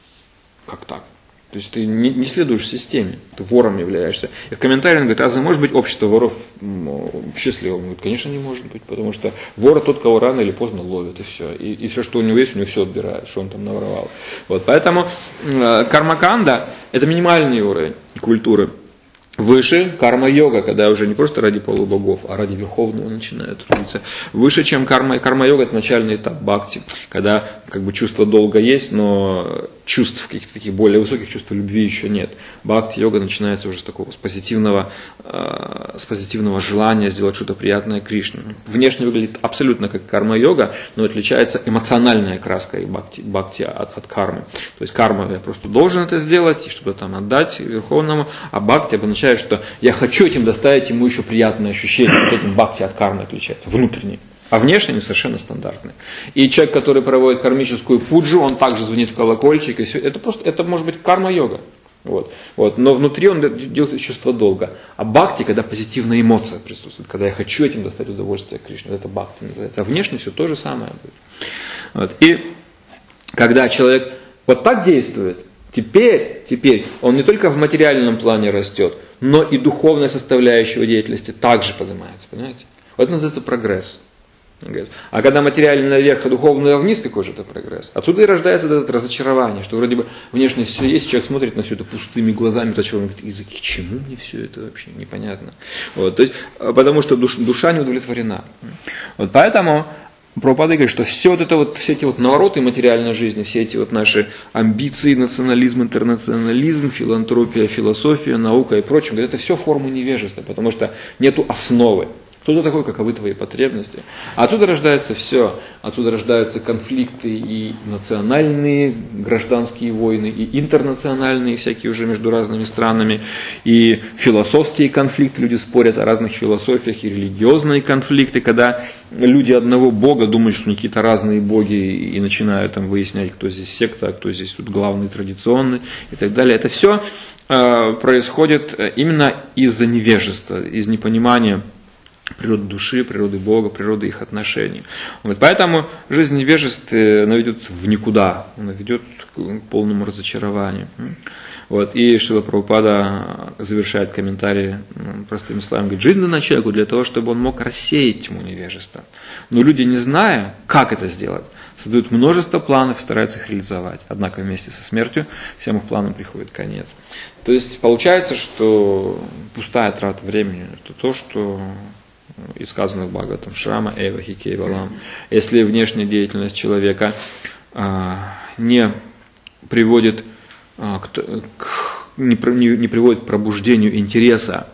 Как так? То есть ты не, не следуешь системе, ты вором являешься. И в комментарии он говорит: разве может быть общество воров счастливым? Он говорит: конечно, не может быть, потому что вор тот, кого рано или поздно ловят, и все. И, и все, что у него есть, у него все отбирают, что он там наворовал. Вот, поэтому э, карма-канда – это минимальный уровень культуры. Выше карма-йога, когда уже не просто ради полубогов, а ради верховного начинают трудиться. Выше, чем карма, карма-йога, это начальный этап бхакти, когда как бы чувство долга есть, но чувств, каких-то таких более высоких чувств любви еще нет. Бхакти-йога начинается уже с такого, с позитивного, э, с позитивного желания сделать что-то приятное Кришне. Внешне выглядит абсолютно как карма-йога, но отличается эмоциональная краска и бхакти, бхакти от, от кармы. То есть карма, я просто должен это сделать и что-то там отдать верховному, а бхакти обозначает, что я хочу этим доставить ему еще приятное ощущение. Вот этим бхакти от кармы отличается, внутренний. А внешне они совершенно стандартные. И человек, который проводит кармическую пуджу, он также звонит в колокольчик. И все. Это, просто, это может быть карма-йога. Вот. Вот. Но внутри он делает чувство долга. А бхакти, когда позитивная эмоция присутствует, когда я хочу этим достать удовольствие Кришны, это бхакти называется. А внешне все то же самое будет. Вот. И когда человек вот так действует, Теперь, теперь он не только в материальном плане растет, но и духовная составляющая его деятельности также поднимается. Понимаете? Вот это называется прогресс. А когда материальный наверх, а духовный вниз, какой же это прогресс? Отсюда и рождается это разочарование, что вроде бы внешне все есть, человек смотрит на все это пустыми глазами, зачем он говорит: языки, к чему мне все это вообще непонятно. Вот, то есть, потому что душ, душа не удовлетворена. Вот поэтому Прабхупада говорит, что все вот это вот, все эти вот навороты материальной жизни, все эти вот наши амбиции, национализм, интернационализм, филантропия, философия, наука и прочее, это все формы невежества, потому что нету основы. Кто-то такой, каковы твои потребности. А отсюда рождается все. Отсюда рождаются конфликты и национальные гражданские войны, и интернациональные всякие уже между разными странами, и философские конфликты. Люди спорят о разных философиях, и религиозные конфликты, когда люди одного бога думают, что у них какие-то разные боги, и начинают там выяснять, кто здесь секта, а кто здесь тут главный, традиционный, и так далее. Это все э, происходит именно из-за невежества, из непонимания природы души, природы Бога, природы их отношений. Вот, поэтому жизнь невежества, она ведет в никуда, она ведет к полному разочарованию. Вот, и Шрила Прабхупада завершает комментарий простыми словами, говорит, жизнь дана человеку для того, чтобы он мог рассеять тьму невежества. Но люди, не зная, как это сделать, создают множество планов и стараются их реализовать. Однако вместе со смертью всем их планам приходит конец. То есть получается, что пустая трата времени – это то, что и сказано в Бхагаватам Шрама Эва Хи Кейвалам. Если внешняя деятельность человека а, не приводит а, к, к, не, не, не приводит к пробуждению интереса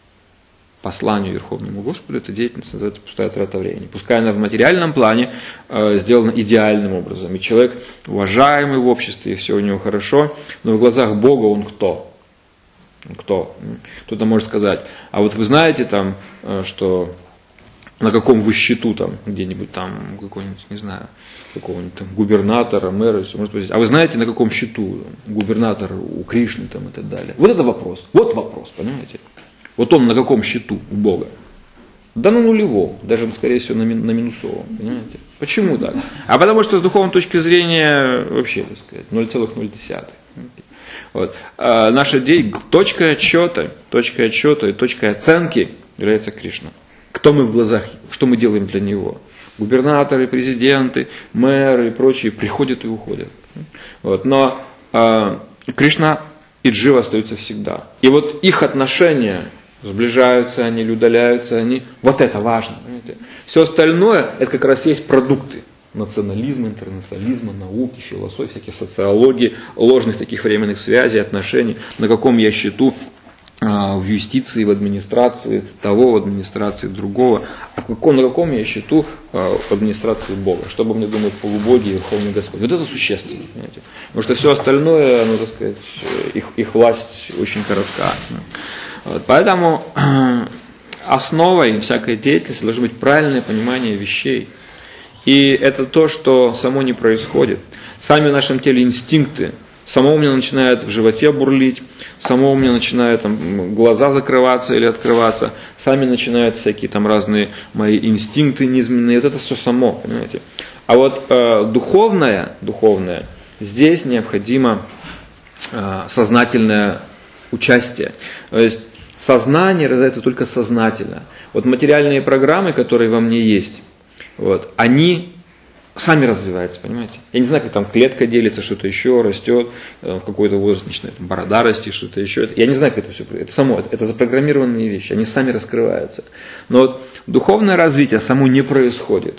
посланию Верховному Господу, эта деятельность называется пустая трата времени. Пускай она в материальном плане э, сделана идеальным образом. И человек уважаемый в обществе, и все у него хорошо, но в глазах Бога он кто? Он кто? Кто-то может сказать, а вот вы знаете там, э, что на каком вы счету там, где-нибудь там, какой-нибудь, не знаю, какого-нибудь там губернатора, мэра, все, может спросить, а вы знаете, на каком счету губернатор у Кришны там и так далее? Вот это вопрос. Вот вопрос, понимаете? Вот он на каком счету у Бога? Да на нулевом, даже, скорее всего, на, мин, на минусовом. Понимаете? Почему так? А потому что с духовной точки зрения вообще, так сказать, ноль целых ноль десятых. Вот. А наша де... точка отсчета, точка отсчета и точка оценки является Кришна. Кто мы в глазах, что мы делаем для Него? Губернаторы, президенты, мэры и прочие приходят и уходят. Вот. Но а, Кришна и Джива остаются всегда. И вот их отношения, сближаются они или удаляются они, вот это важно. Понимаете? Все остальное, это как раз есть продукты национализма, интернационализма, науки, философии, всяких социологии, ложных таких временных связей, отношений, на каком я счету в юстиции, в администрации того, в администрации другого, а каком, на каком я счету в администрации Бога, что обо мне думают полубоги и Верховный Господь. Вот это существенно, понимаете? Потому что все остальное, ну, так сказать, их, их власть очень коротка. Вот, поэтому основой всякой деятельности должно быть правильное понимание вещей. И это то, что само не происходит. Сами в нашем теле инстинкты, само у меня начинает в животе бурлить, само у меня начинают там, глаза закрываться или открываться, сами начинают всякие там разные мои инстинкты низменные, вот это все само, понимаете. А вот э, духовное, духовное, здесь необходимо э, сознательное участие. То есть сознание рождается только сознательно. Вот материальные программы, которые во мне есть, вот, они сами развиваются, понимаете? Я не знаю, как там клетка делится, что-то еще растет, в какой-то возраст начинает борода расти, что-то еще. Я не знаю, как это все происходит. Это само, это, это запрограммированные вещи, они сами раскрываются. Но вот духовное развитие само не происходит.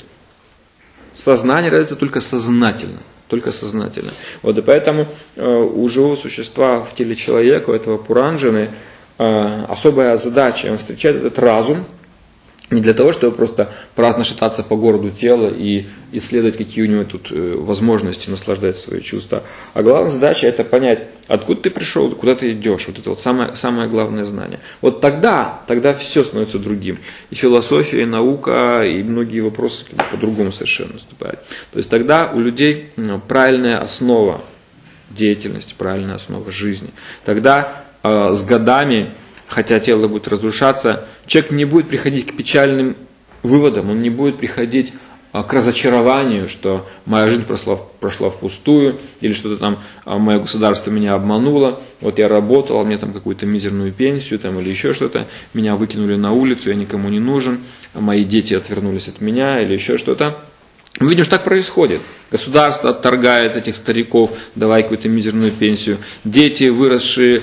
Сознание развивается только сознательно. Только сознательно. Вот, и поэтому э, у живого существа в теле человека, у этого пуранджаны, э, особая задача, он встречает этот разум, не для того, чтобы просто праздно шататься по городу тела и исследовать, какие у него тут возможности наслаждать свои чувства. А главная задача это понять, откуда ты пришел, куда ты идешь. Вот это вот самое, самое главное знание. Вот тогда, тогда все становится другим. И философия, и наука, и многие вопросы по-другому совершенно наступают. То есть тогда у людей правильная основа деятельности, правильная основа жизни. Тогда э, с годами, хотя тело будет разрушаться, человек не будет приходить к печальным выводам, он не будет приходить к разочарованию, что моя жизнь прошла, прошла впустую, или что-то там, мое государство меня обмануло, вот я работал, а мне там какую-то мизерную пенсию, там, или еще что-то, меня выкинули на улицу, я никому не нужен, мои дети отвернулись от меня, или еще что-то. Мы видим, что так происходит. Государство отторгает этих стариков, давай какую-то мизерную пенсию. Дети, выросшие,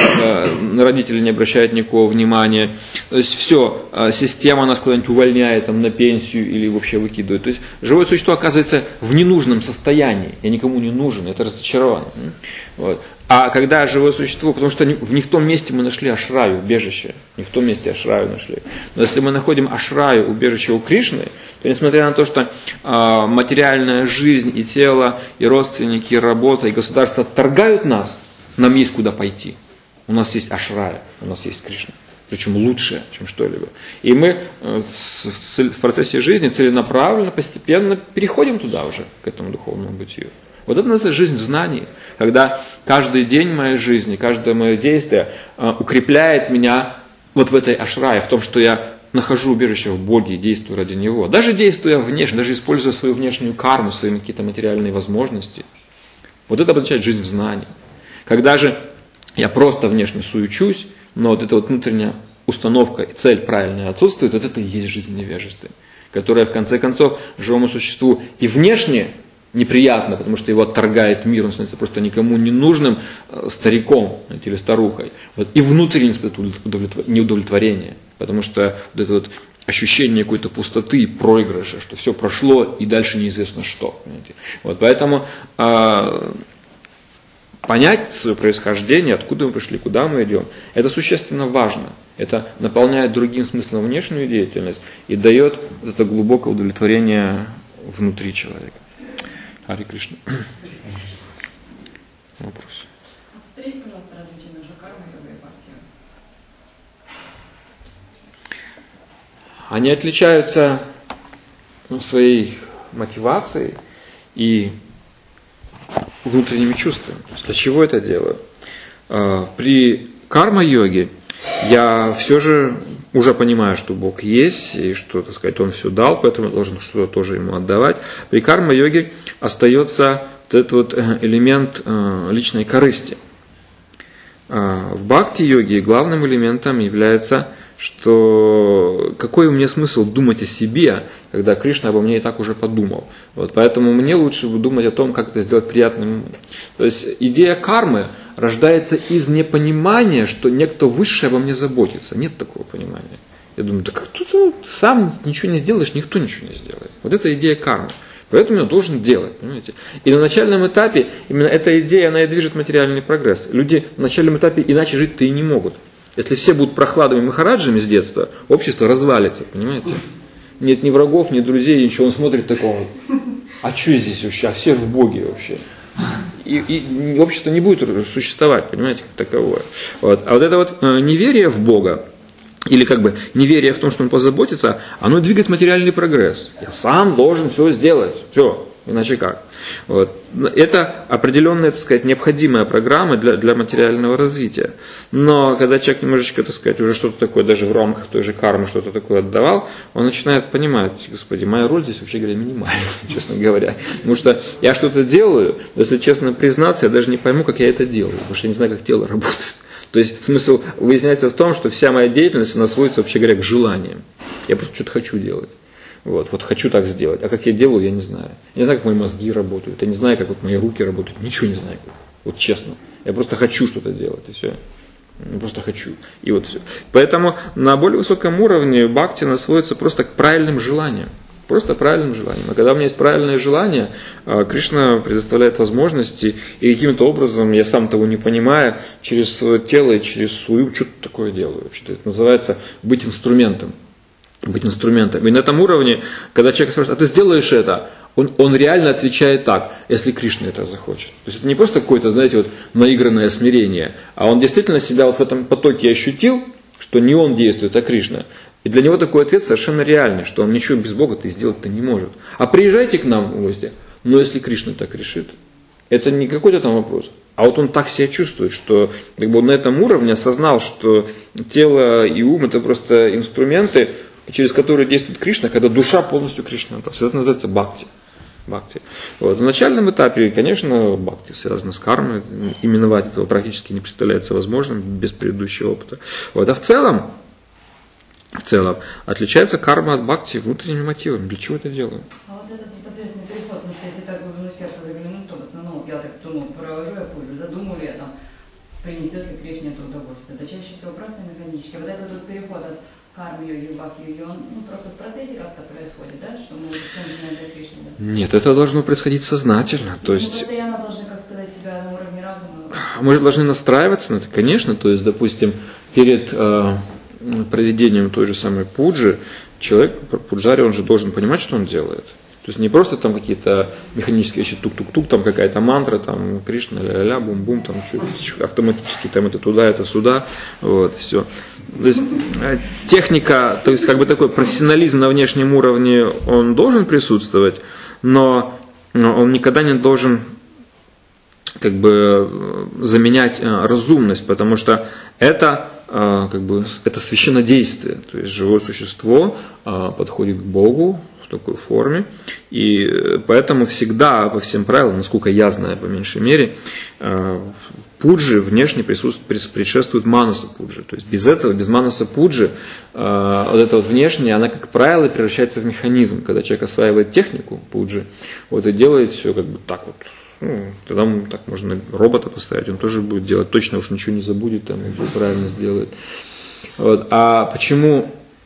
на родителей не обращают никакого внимания. То есть все, система нас куда-нибудь увольняет там, на пенсию или вообще выкидывает. То есть живое существо оказывается в ненужном состоянии. Я никому не нужен, это разочарование. Вот. А когда живое существо, потому что не в том месте мы нашли ашраю, убежище, не в том месте ашраю нашли. Но если мы находим ашраю, убежище у Кришны, то несмотря на то, что э, материальная жизнь и тело, и родственники, и работа, и государство отторгают нас, нам есть куда пойти. У нас есть ашрая, у нас есть Кришна. Причем лучше, чем что-либо. И мы э, с, в процессе жизни целенаправленно, постепенно переходим туда уже, к этому духовному бытию. Вот это называется жизнь в знании, когда каждый день моей жизни, каждое мое действие э, укрепляет меня вот в этой ашрае, в том, что я нахожу убежище в Боге и действую ради Него, даже действуя внешне, даже используя свою внешнюю карму, свои какие-то материальные возможности, вот это обозначает жизнь в знании. Когда же я просто внешне суючусь, но вот эта вот внутренняя установка и цель правильная отсутствует, вот это и есть жизнь в невежестве, которая в конце концов живому существу и внешне неприятно, потому что его отторгает мир, он становится просто никому не нужным стариком, знаете, или старухой. Вот. И внутренне испытывает неудовлетворение, потому что вот это вот ощущение какой-то пустоты и проигрыша, что все прошло и дальше неизвестно что. Вот. Поэтому а, понять свое происхождение, откуда мы пришли, куда мы идем, это существенно важно. Это наполняет другим смыслом внешнюю деятельность и дает это глубокое удовлетворение внутри человека. Харе Кришна. Вопрос. Повторите, пожалуйста, различия между кармой, йогой и бхакти. Они отличаются своей мотивацией и внутренними чувствами. То есть для чего это делаю? При карма-йоге я все же уже понимаю, что Бог есть, и что, так сказать, Он все дал, поэтому я должен что-то тоже Ему отдавать. При карма-йоге остается вот этот вот элемент личной корысти. В бхакти-йоге главным элементом является, что какой мне смысл думать о себе, когда Кришна обо мне и так уже подумал. Вот, поэтому мне лучше думать о том, как это сделать приятным. То есть идея кармы рождается из непонимания, что некто высший обо мне заботится. Нет такого понимания. Я думаю, да как ты сам ничего не сделаешь, никто ничего не сделает. Вот это идея кармы. Поэтому я должен делать, понимаете? И на начальном этапе именно эта идея, она и движет материальный прогресс. Люди на начальном этапе иначе жить-то и не могут. Если все будут прохладами махараджами с детства, общество развалится, понимаете? Нет ни врагов, ни друзей, ничего. Он смотрит такого, а что здесь вообще? А все в Боге вообще. И, и общество не будет существовать, понимаете, как таковое. Вот. А вот это вот э, неверие в Бога, или как бы неверие в том, что Он позаботится, оно двигает материальный прогресс. Я сам должен все сделать, все, иначе как. Вот. Это определенная, так сказать, необходимая программа для, для материального развития. Но когда человек немножечко, так сказать, уже что-то такое, даже в рамках той же кармы что-то такое отдавал, он начинает понимать, господи, моя роль здесь, вообще говоря, минимальная, честно говоря. Потому что я что-то делаю, но если честно признаться, я даже не пойму, как я это делаю, потому что я не знаю, как тело работает. То есть смысл выясняется в том, что вся моя деятельность, она сводится, вообще говоря, к желаниям. Я просто что-то хочу делать. Вот, вот хочу так сделать. А как я делаю, я не знаю. Я не знаю, как мои мозги работают. Я не знаю, как вот мои руки работают. Ничего не знаю. Вот честно. Я просто хочу что-то делать. И все. Я просто хочу. И вот все. Поэтому на более высоком уровне бхакти сводится просто к правильным желаниям. Просто правильным желанием. А когда у меня есть правильное желание, Кришна предоставляет возможности, и каким-то образом, я сам того не понимая, через свое тело и через свою что-то такое делаю. Что-то это называется быть инструментом. Быть инструментом. И на этом уровне, когда человек спрашивает, а ты сделаешь это? Он, он реально отвечает так, если Кришна это захочет. То есть это не просто какое-то, знаете, вот наигранное смирение, а он действительно себя вот в этом потоке ощутил, что не он действует, а Кришна. И для него такой ответ совершенно реальный, что он ничего без Бога-то и сделать-то не может. А приезжайте к нам в гости, но если Кришна так решит, это не какой-то там вопрос, а вот он так себя чувствует, что как бы он на этом уровне осознал, что тело и ум это просто инструменты, через которые действует Кришна, когда душа полностью Кришна. Это называется бхакти. бхакти. Вот. На начальном этапе, конечно, бхакти связано с кармой, именовать этого практически не представляется возможным без предыдущего опыта. Вот. А в целом, в целом, отличается карма от бхакти внутренними мотивами. Для чего это делаю? А вот этот непосредственный переход, потому что если так глубину сердца заглянуть, то в основном я так ну, провожу я пулю, да, думаю ли я там, принесет ли Кришне это удовольствие. Да чаще всего просто механически. Вот этот вот переход от карма-йоги, бхакти-йоги, он ну, просто в процессе как-то происходит, да, что мы начинаем для Кришны, да? Нет, это должно происходить сознательно. То есть... Мы постоянно должны, как сказать, себя на уровне разума. Мы же должны настраиваться на это, конечно. То есть, допустим, перед э, проведением той же самой пуджи, человек, пуджари, он же должен понимать, что он делает. То есть не просто там какие-то механические вещи, тук-тук-тук, там какая-то мантра, там Кришна, ля-ля-ля, бум-бум, там что, автоматически там это туда, это сюда, вот, все. То есть техника, то есть как бы такой профессионализм на внешнем уровне, он должен присутствовать, но, но он никогда не должен как бы заменять разумность, потому что это как бы, это священнодействие, то есть живое существо подходит к Богу в такой форме, и поэтому всегда по всем правилам, насколько я знаю, по меньшей мере, пуджи внешне предшествует манаса пуджи. То есть без этого, без манаса пуджи, вот это вот внешнее, она, как правило, превращается в механизм. Когда человек осваивает технику пуджи, вот и делает все как бы так вот. Ну, тогда так можно робота поставить, он тоже будет делать, точно уж ничего не забудет, там, все правильно сделает. Вот. А почему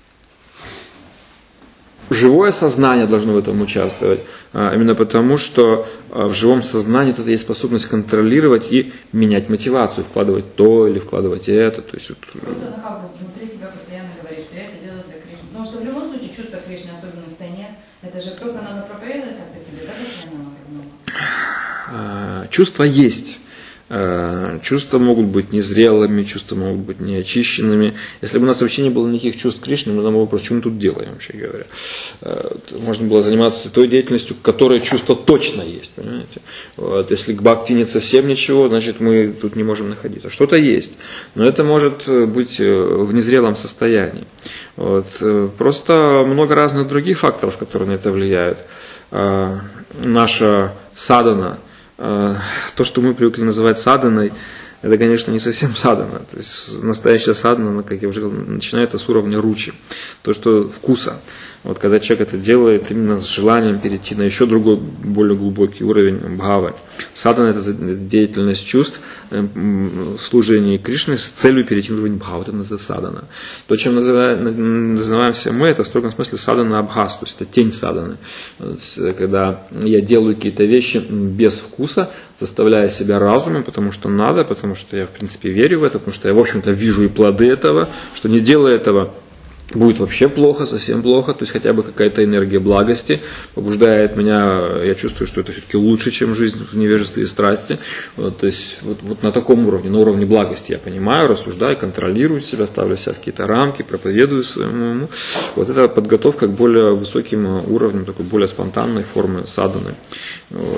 живое сознание должно в этом участвовать? А, именно потому, что в живом сознании тут есть способность контролировать и менять мотивацию, вкладывать то или вкладывать это. То есть, вот... Это как внутри себя постоянно говорит, что я это делаю для Кришны. Потому что в любом случае чувства Кришны особенных-то нет. Это же просто надо проповедовать как-то себе, да, постоянно? Чувства есть. Чувства могут быть незрелыми, чувства могут быть неочищенными. Если бы у нас вообще не было никаких чувств Кришны, мы нам вопрос, что мы тут делаем, вообще говоря. Можно было заниматься той деятельностью, которая чувство точно есть, понимаете. Вот. Если к бхакти нет совсем ничего, значит мы тут не можем находиться. Что-то есть, но это может быть в незрелом состоянии. Вот. Просто много разных других факторов, которые на это влияют. Наша садхана, то, что мы привыкли называть садханой, это, конечно, не совсем садхана. То есть настоящая садхана, как я уже говорил, начинается с уровня ручи, то, что вкуса. Вот когда человек это делает именно с желанием перейти на еще другой, более глубокий уровень бхавы. Садхана – это деятельность чувств, служение Кришне с целью перейти на уровень бхавы. Это называется садхана. То, чем называем, называемся мы, это в строгом смысле садхана абхас, то есть это тень садханы. Когда я делаю какие-то вещи без вкуса, заставляя себя разумом, потому что надо, потому что я в принципе верю в это, потому что я в общем-то вижу и плоды этого, что не делая этого, будет вообще плохо, совсем плохо, то есть хотя бы какая-то энергия благости побуждает меня, я чувствую, что это все-таки лучше, чем жизнь в невежестве и страсти. Вот, то есть вот, вот на таком уровне, на уровне благости я понимаю, рассуждаю, контролирую себя, ставлю себя в какие-то рамки, проповедую своему уму. Вот это подготовка к более высоким уровням, такой более спонтанной формы садханы. Вот.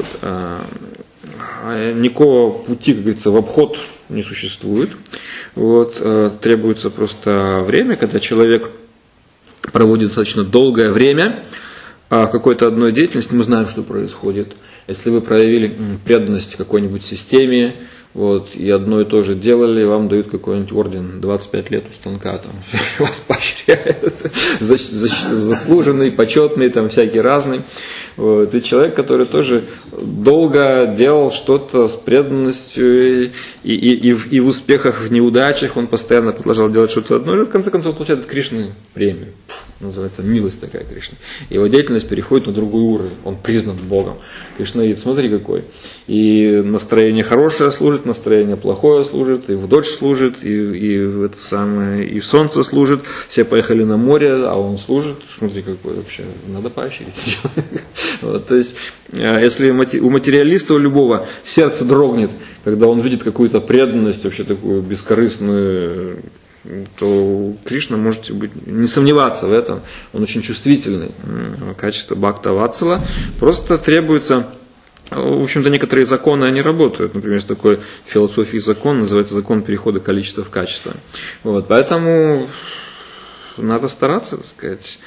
Никакого пути, как говорится, в обход не существует. Вот. Требуется просто время, когда человек проводит достаточно долгое время в какой-то одной деятельности, мы знаем, что происходит. Если вы проявили преданность какой-нибудь системе, вот, и одно и то же делали, вам дают какой-нибудь орден, двадцать пять лет у станка, там, вас поощряют, заслуженный, почетный, там, всякий разный. Вот, и человек, который тоже долго делал что-то с преданностью, и, и, и, в, и в успехах, в неудачах, он постоянно продолжал делать что-то одно, и в конце концов получает от Кришны премию. Называется милость такая Кришны. Его деятельность переходит на другой уровень, он признан Богом. Кришна говорит, смотри какой. И настроение хорошее служит, настроение плохое служит, и в дождь служит, и, и, в это самое, и в солнце служит. Все поехали на море, а он служит. Смотри какой вообще, надо поощрить. Вот, то есть, если у материалиста, у любого, сердце дрогнет, когда он видит какую-то преданность, вообще такую бескорыстную, то Кришна, можете быть, не сомневаться в этом, он очень чувствительный. Качество бхакта ватсала просто требуется, в общем-то, некоторые законы, они работают. Например, есть такой философии закон, называется закон перехода количества в качество. Вот, поэтому надо стараться, так сказать.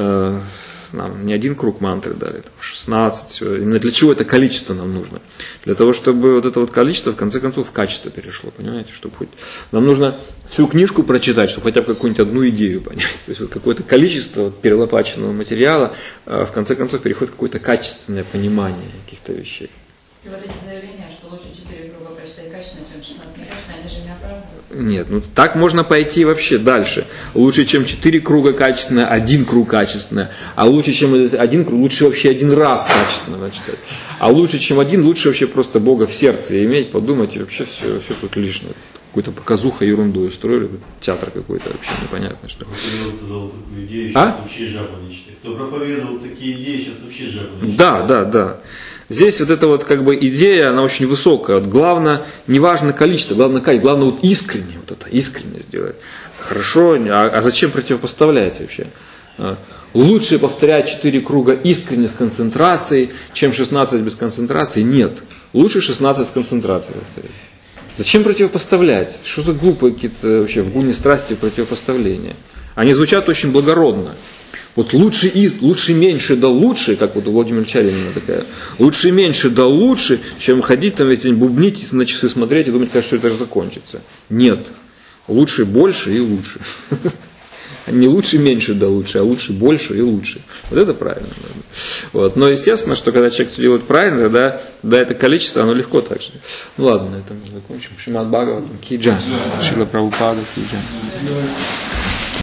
Нам не один круг мантры дали, там шестнадцать, все. Именно для чего это количество нам нужно? Для того, чтобы вот это вот количество, в конце концов, в качество перешло, понимаете? Чтобы хоть... Нам нужно всю книжку прочитать, чтобы хотя бы какую-нибудь одну идею понять. То есть вот какое-то количество вот перелопаченного материала, в конце концов, переходит в какое-то качественное понимание каких-то вещей. И вот эти заявления, что лучше четыре круга прочитать качественно, чем шестнадцать некачественно, это же не оправдывает. Нет, ну так можно пойти вообще дальше. Лучше, чем четыре круга качественно, один круг качественно. А лучше, чем один круг, лучше вообще один раз качественно читать. А лучше, чем один, лучше вообще просто Бога в сердце иметь, подумать, и вообще все, все тут лишнее. Какую-то показуха, ерунду устроили, театр какой-то вообще непонятно что. А? Кто проповедовал такие идеи, сейчас вообще жаба не читает. Да, да, да. Здесь вот эта вот как бы идея, она очень высокая. Вот главное, не важно количество, главное качество, главное вот искренне, вот это искренне сделать. Хорошо, а, а зачем противопоставлять вообще? Лучше повторять четыре круга искренне с концентрацией, чем шестнадцать без концентрации? Нет. Лучше шестнадцать с концентрацией повторять. Зачем противопоставлять? Что за глупые какие-то вообще в гуне страсти противопоставления? Они звучат очень благородно. Вот лучше, из, лучше меньше да лучше, как вот у Владимира Чаринина такая, лучше меньше да лучше, чем ходить там ведь бубнить, на часы смотреть и думать, что это закончится. Нет. Лучше больше и лучше. Не лучше меньше да лучше, а лучше больше и лучше. Вот это правильно. Вот. Но естественно, что когда человек все делает правильно, тогда да, это количество, оно легко так же. Ну ладно, на этом мы закончим. Шримад Бхагаватам, Ки Джай. Шрила Прабхупада, Ки Джай.